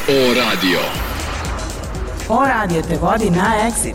O-radio. O-radio te vodi na Exit.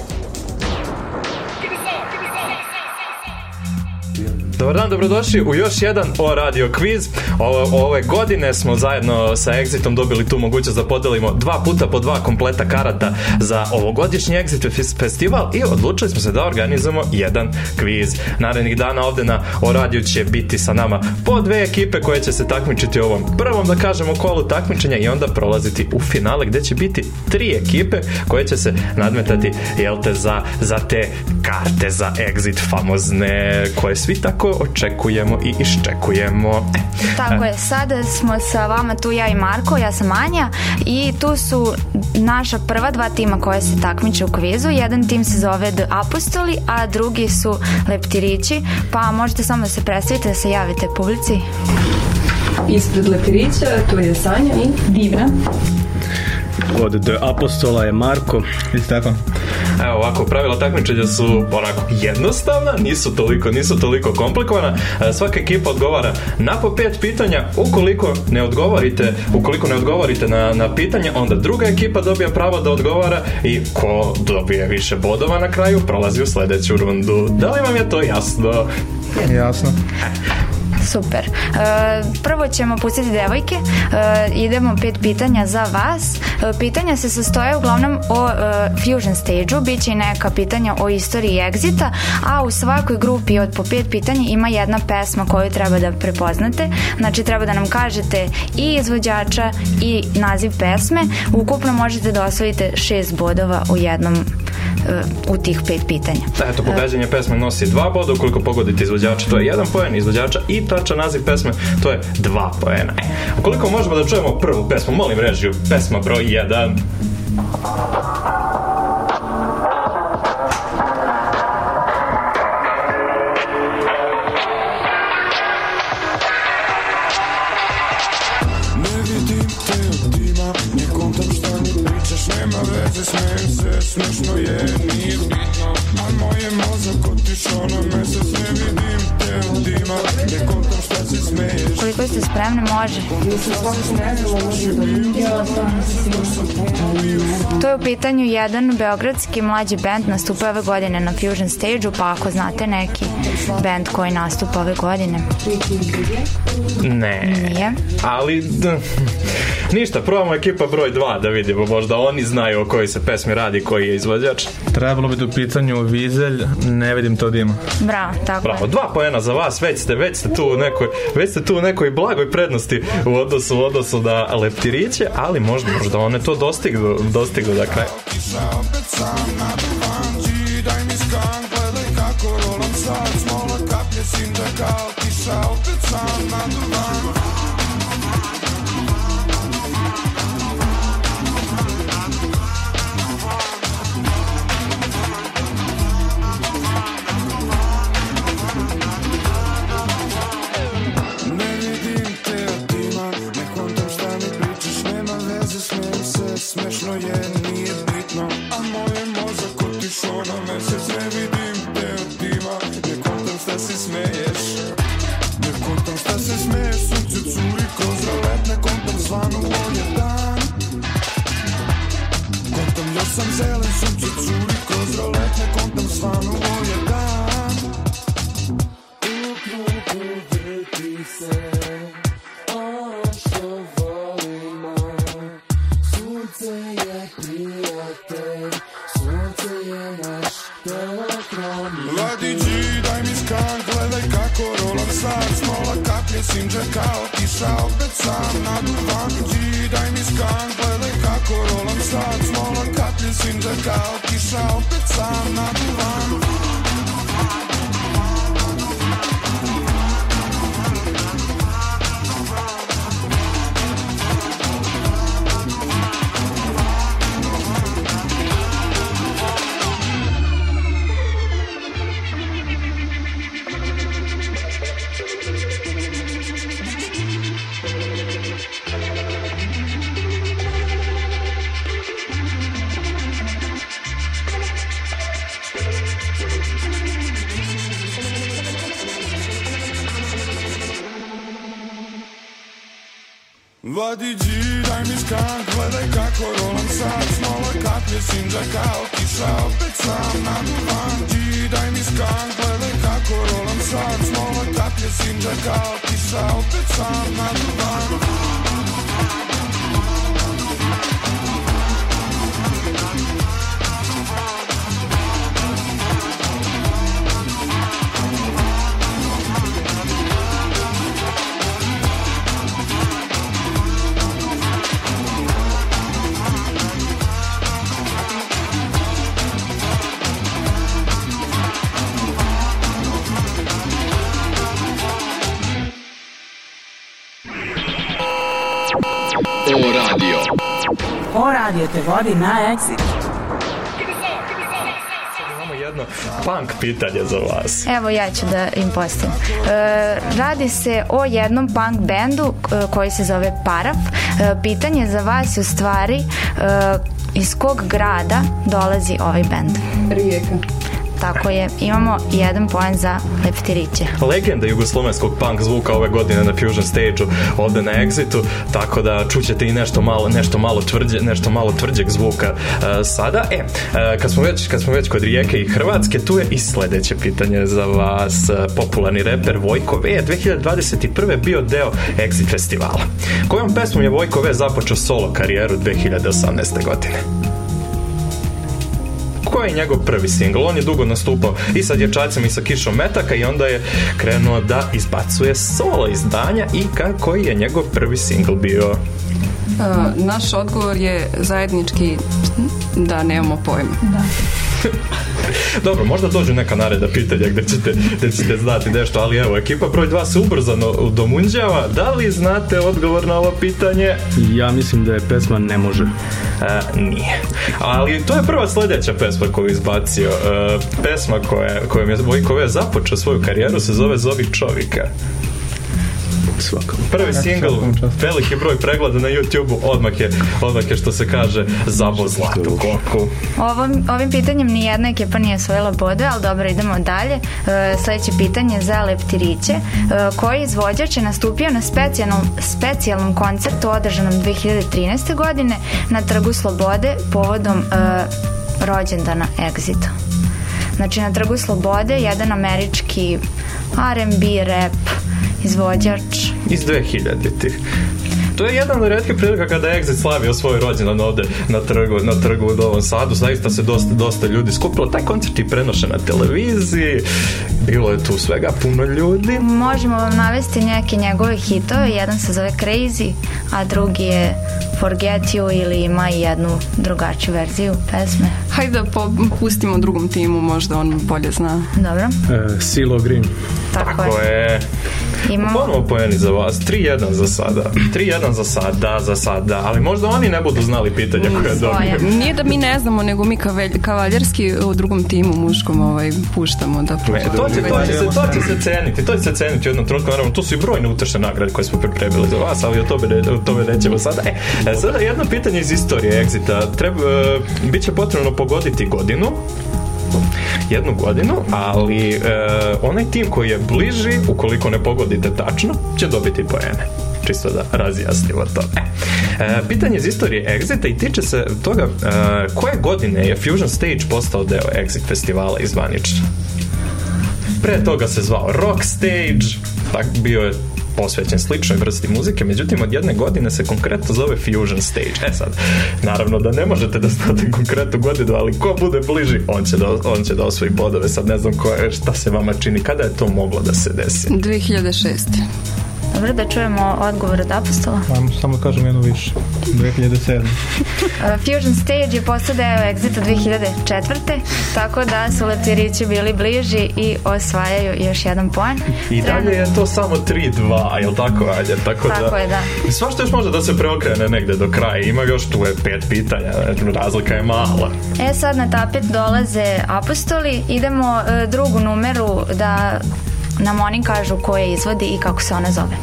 Dobar dan, dobrodošli u još jedan O-radio kviz. Ove godine smo zajedno sa Exitom dobili tu mogućnost da podelimo 2 puta po 2 kompleta karata za ovogodišnji Exit festival i odlučili smo se da organizujemo jedan kviz. Narednih dana ovde na O-radio će biti sa nama po 2 ekipe koje će se takmičiti u ovom prvom, da kažemo, kolu takmičenja i onda prolaziti u finale gde će biti 3 ekipe koje će se nadmetati, jel te, za te karte za Exit famozne koje svi tako očekujemo i iščekujemo. Tako je, sada smo sa vama tu ja i Marko, ja sam Anja i tu su naša prva 2 tima koje se takmiče u kvizu. Jedan tim se zove The Apostoli, a drugi su Leptirići, pa možete samo da se predstavite, da se javite publici. Ispred Leptirića tu je Sanja i Divna. Od The Apostola je Marko. Isto tako. Evo ovako, pravila takmičenja su onako jednostavna, nisu toliko komplikovana. Svaka ekipa odgovara na po 5 pitanja. Ukoliko ne odgovorite na pitanje, onda druga ekipa dobija pravo da odgovara i ko dobije više bodova na kraju prolazi u sledeću rundu. Da li vam je to jasno? Jasno. Super. Prvo ćemo pustiti devojke. Idemo 5 pitanja za vas. Pitanja se sastoje uglavnom o Fusion Stage-u. Biće i neka pitanja o istoriji Exita, a u svakoj grupi od po 5 pitanja ima jedna pesma koju treba da prepoznate. Znači treba da nam kažete i izvođača i naziv pesme. Ukupno možete da osvojite 6 bodova u tih 5 pitanja. Eto, pogađanje pesme nosi 2 boda, ukoliko pogodite izvođača to je 1 poen, izvođača i tačan naziv pesme to je 2 poena. Ukoliko možemo da čujemo prvu pesmu, molim režiju, pesma broj 1. Smešno je, nije bitno, a moje mozak otišao na mesec, ne vidim te od dima, ne kontam šta se smeješ. Koliko ste spremni, može. To je u pitanju jedan beogradski mlađi band, nastupa ove godine na Fusion Stage-u, pa ako znate neki band koji nastupa ove godine. Ne. Nije. Ali ništa, probamo ekipa broj 2 da vidimo, možda oni znaju o kojoj se pesmi radi, koji je izvođač. Trebalo bi u pitanju Vizelj, ne vidim to dima. Bravo, tako. Bravo, 2 poena za vas, već ste tu u nekoj blagoj prednosti u odnosu na Leptiriće, ali možda one to dostignu da kraju. Smešno je, nije bitno, a moje mozak otišao na mesec, ne vidim te od dima, ne kontam šta se smeješ, ne kontam šta se smeješ, sunce curi kroz rolet, ne kontam zvanu, on je dan, kontam još sam zelen, sunce curi kroz rolet, ne kontam zvanu, on je dan. U klubu vrti se ono što volimo. Sunce je prijatelj, sunce je naš telekran. Mladići, daj mi skan, gledaj kako rolam sad. Smola kaplje, sinđe kao kiša, opet sam na duvan. Mladići, daj mi skan, gledaj kako rolam sad. Smola kaplje, sinđe kao kiša, opet sam na duvan. Vodiđi, daj mi skan, gledaj kako rolam sad. Smola kaplje, sinđa kao kiša, opet sam naduvan. Dži, daj mi skan, gledaj kako rolam sad. Smola kaplje, sinđa kao kiša, opet sam naduvan. O radio te vodi na Exit. Imamo jedno punk pitanje za vas. Evo ja ću da im postavim. Radi se o jednom punk bendu koji se zove Paraf. Pitanje za vas je u stvari iz kog grada dolazi ovaj bend? Rijeka. Tako je, imamo 1 poen za leptiriće. Legenda jugoslovenskog punk zvuka ove godine na Fusion Stage-u ovde na Exitu, tako da čućete i nešto malo tvrđeg zvuka sada. Kad smo već kod Rijeke i Hrvatske, tu je i sledeće pitanje za vas. Popularni reper Vojko V 2021. bio deo Exit festivala. Kojom pesmom je Vojko V započeo solo karijeru 2018. godine? Koji je njegov prvi singl? On je dugo nastupao i sa Dječacima i sa Kišom metaka i onda je krenuo da izbacuje solo izdanja i koji je njegov prvi singl bio? Naš odgovor je zajednički da nemamo pojma. Da. Dobro, možda dođu neka naredna pitanja gde ćete znati nešto, ali evo, ekipa broj 2 se ubrzano domunđava. Da li znate odgovor na ovo pitanje? Ja mislim da je pesma Ne može. Nije. Ali to je prva sledeća pesma koju je izbacio. Pesma kojom je Vojko V započeo svoju karijeru se zove Zovi čovjeka. Svakom. Prvi singl, veliki broj pregleda na YouTube-u, odmah je što se kaže zabo zlatu koku. Ovim pitanjem nijedna ekipa nije osvojila bodove, ali dobro, idemo dalje. Sljedeće pitanje za leptiriće. Koji izvođač je nastupio na specijalnom koncertu održanom 2013. godine na Trgu Slobode povodom rođendana Exita? Znači, na Trgu Slobode jedan američki R&B rap izvođač iz 2000-ih. To je jedan od retkih prilika kada je Exit slavio svoj rođendan ovde na trgu u Novom Sadu. Zaista se dosta ljudi skupilo. Taj koncert je prenošen na televiziji. Bilo je tu svega puno ljudi. Možemo vam navesti neke njegove hitove. Jedan se zove Crazy, a drugi je Forget You, ili ima i jednu drugačiju verziju pesme. Hajde da pustimo drugom timu, možda on bolje zna. Dobro. CeeLo Green. Tako je. Ponovo poeni za vas. 3-1 za sada. 3-1 za sada. Ali možda oni ne budu znali pitanja koje dobiju. Nije da mi ne znamo, nego mi kavaljerski u drugom timu muškom puštamo da to će se ceniti u jednom trenutku. Naravno, tu su i brojne utešne nagrade koje smo pripremili za vas, ali o tome nećemo sada. Sada jedno pitanje iz istorije Exita. Biće potrebno pogoditi jednu godinu, ali onaj tim koji je bliži, ukoliko ne pogodite tačno, će dobiti poene. Čisto da razjasnimo to. Pitanje iz istorije Exita i tiče se toga koje godine je Fusion Stage postao deo Exit festivala izvanično. Pre toga se zvao Rock Stage, tak bio je posvećen sličnoj vrsti muzike, međutim od jedne godine se konkretno zove Fusion Stage. Sad, naravno da ne možete da znate konkretnu godinu, ali ko bude bliži, on će da osvoji bodove. Sad ne znam šta se vama čini, kada je to moglo da se desi? 2006. Dobro, da čujemo odgovor od Apostola. Samo kažem jedno više. 2007. Fusion Stage je postao deo Exita 2004. Tako da su leptirići bili bliži i osvajaju još jedan poen. I dalje je to samo 3-2, je li tako, Alja? Tako je, da. Svašto još može da se preokrene negde do kraja. Ima još tu 5 pitanja. Razlika je mala. Sad na tapet dolaze Apostoli. Idemo drugu numeru da nam oni kažu ko je izvodi i kako se ona zove.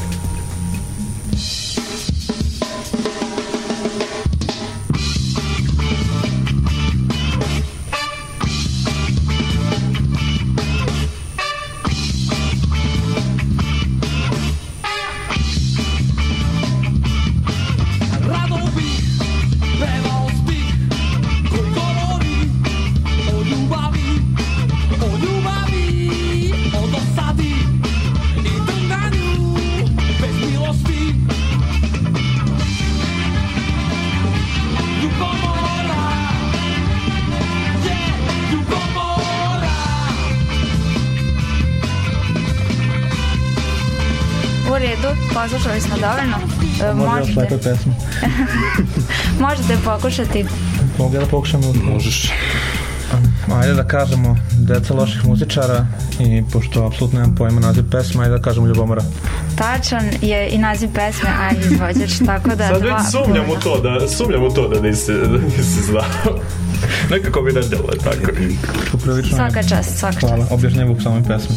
U redu, poslušali smo dovoljno. Može još lepe pesme. Možete pokušati. Mogu ja da pokušam? Možeš. Ajde da kažemo Deca loših muzičara i pošto apsolutno nemam pojma naziv pesma, ajde da kažemo Ljubomora. Tačan je i naziv pesme, a izvođač, tako da... Sad već sumnjam u to da nisi znao. Nekako bi ne djelo je tako. Svaka čast, svaka čast. Hvala, objašnjavog u samoj pesmi.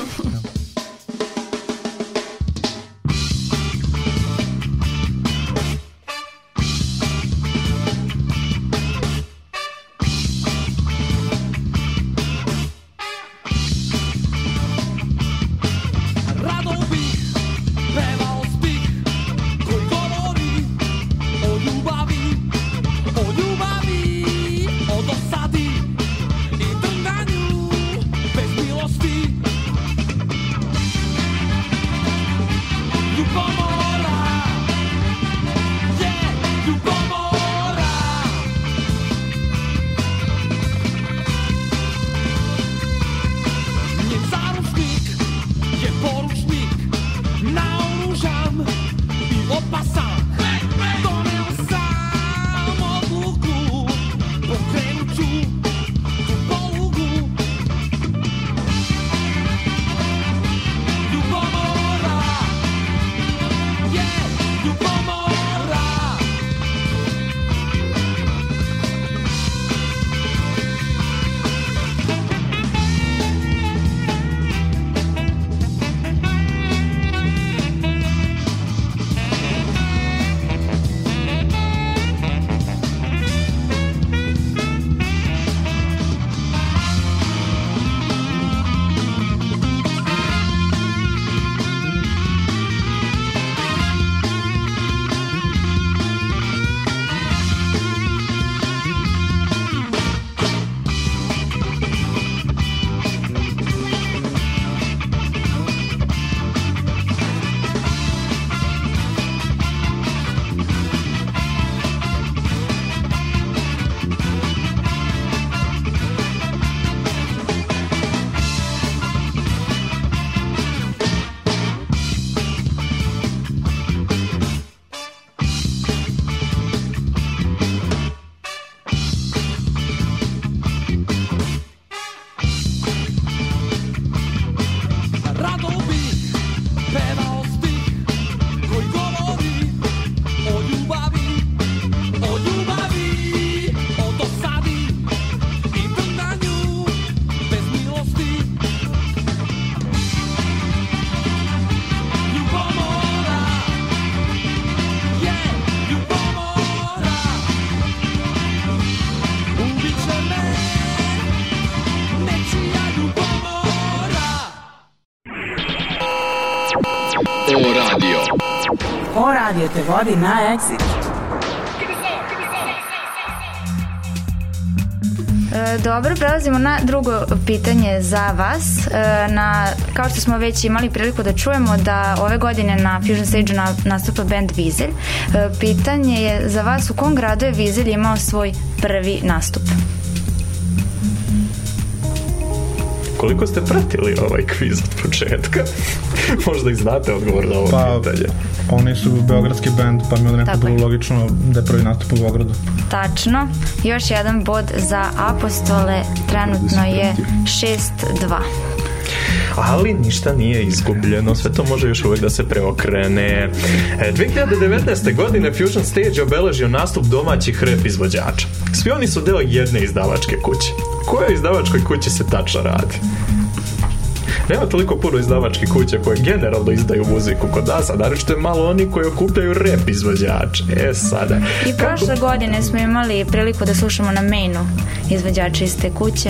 O radio te vodi na Exit. Dobro, prelazimo na drugo pitanje za vas. Kao što smo već imali priliku da čujemo da ove godine na Fusion Stage nastupa band Vizelj. Pitanje je za vas, u kom gradu je Vizelj imao svoj prvi nastup? Koliko ste pratili ovaj kviz od početka? Možda i znate odgovor na ovo pitanje. Oni su beogradski band, pa mi onda nekako bilo logično da je prvi nastup u Beogradu. Tačno. Još jedan bod za Apostole. Trenutno je 6-2. Ali ništa nije izgubljeno, sve to može još uvijek da se preokrene. 2019. godine Fusion Stage obeležio nastup domaćih rap izvođača. Svi oni su deo jedne izdavačke kuće. Kojoj izdavačkoj kući se tačno radi? Nema toliko puno izdavačkih kuća koje generalno izdaju muziku kod nas, a naročito je malo oni koji okupljaju rap izvođače. Sada. I prošle godine smo imali priliku da slušamo na Mainu izvođače iz te kuće.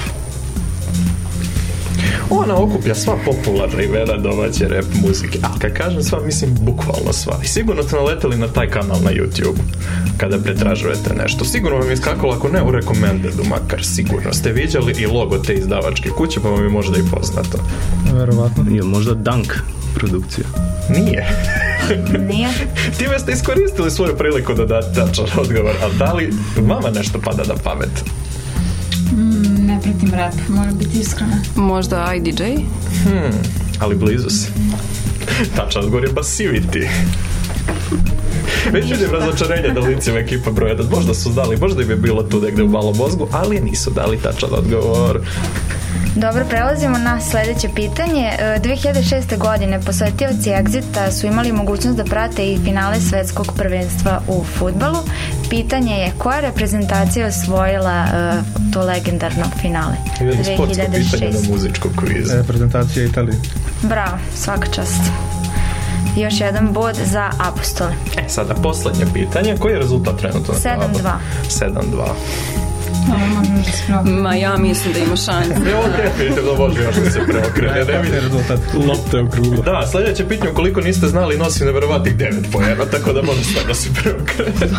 Ona okuplja sva popularna imena domaće rap muzike. A kad kažem sva, mislim bukvalno sva. I sigurno ste naleteli na taj kanal na YouTube kada pretražujete nešto. Sigurno vam je iskakalo, ako ne u recommended, makar sigurno ste viđali i logo te izdavačke kuće, pa vam je možda i poznato. Verovatno. Je možda Dunk produkcija. Nije. Nije. Time ste iskoristili svoju priliku da date tačan odgovor, ali da li vama nešto pada na pamet? Ne pratim rap, moram biti iskrena. Možda IDJ? Ali blizu si. Tačan odgovor je Passivity. Već vidim razočarenje da licima ekipa broja, da možda su dali, možda im je bilo tu negde u malom mozgu, ali nisu dali tačan odgovor. Dobro, prelazimo na sledeće pitanje. 2006. godine posetioci Exita su imali mogućnost da prate i finale svetskog prvenstva u fudbalu. Pitanje je koja reprezentacija osvojila to legendarno finale? Jedno sportsko pitanje na muzičkom kvizu. Reprezentacija Italije. Bravo, svaka čast. Još jedan bod za Apostole. Sada poslednje pitanje. Koji je rezultat trenutno? 7-2. 7-2. Ovo možemo da se preokrene. Ma ja mislim da ima šanse. Evo definitivno može još da se preokrene. Ne vidim rezultat. Lopta je okrugla. Da, sledeće pitanje, ukoliko niste znali, nosi neverovatnih 9 poena, tako da može sve da se preokrene.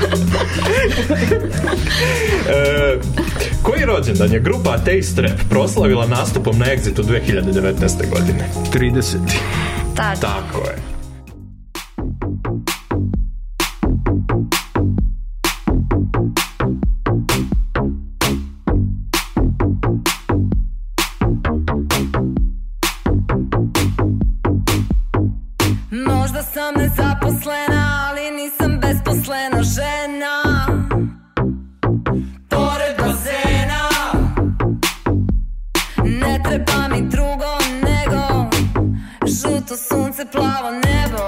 Koji rođendan je grupa Atheist Rap proslavila nastupom na Exitu 2019. godine? 30. Tako je. Možda sam nezaposlena, ali nisam besposlena žena. Pored bazena ne treba mi drugo nego žuto sunce, plavo nebo.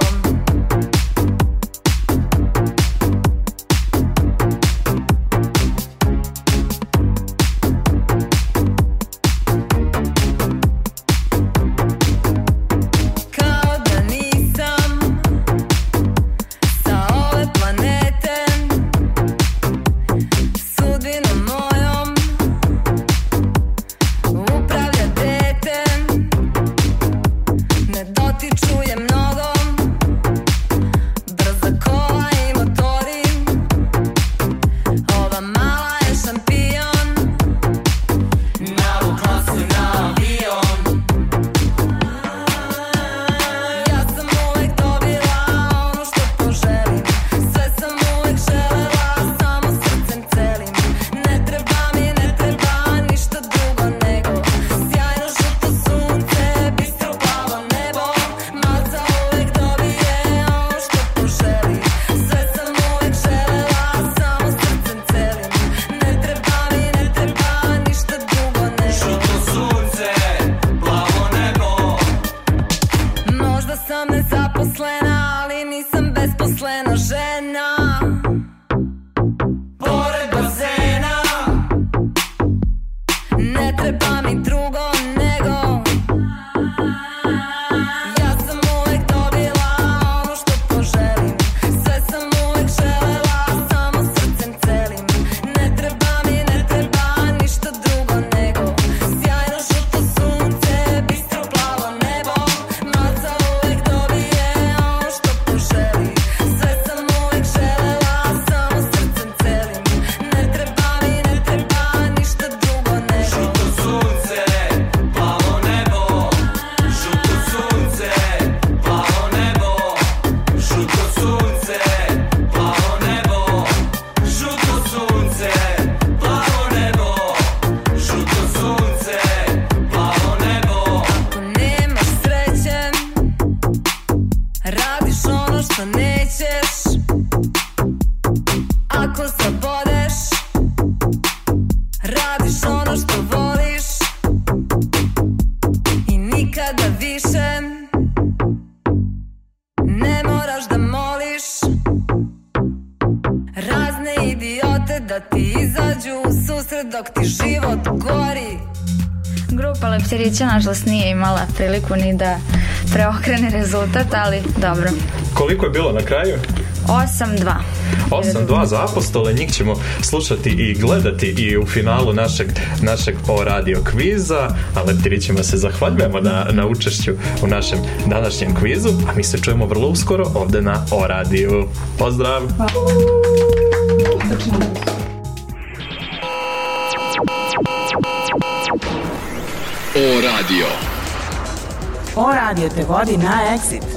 Grupa Leptirića nažalost nije imala priliku ni da preokrene rezultat, ali dobro. Koliko je bilo na kraju? 8-2. 8-2 za Apostole, njih ćemo slušati i gledati i u finalu našeg O radio kviza, a Leptirićima se zahvaljujemo na učešću u našem današnjem kvizu, a mi se čujemo vrlo uskoro ovde na O radiju. Pozdrav! O radio te vodi na Exit.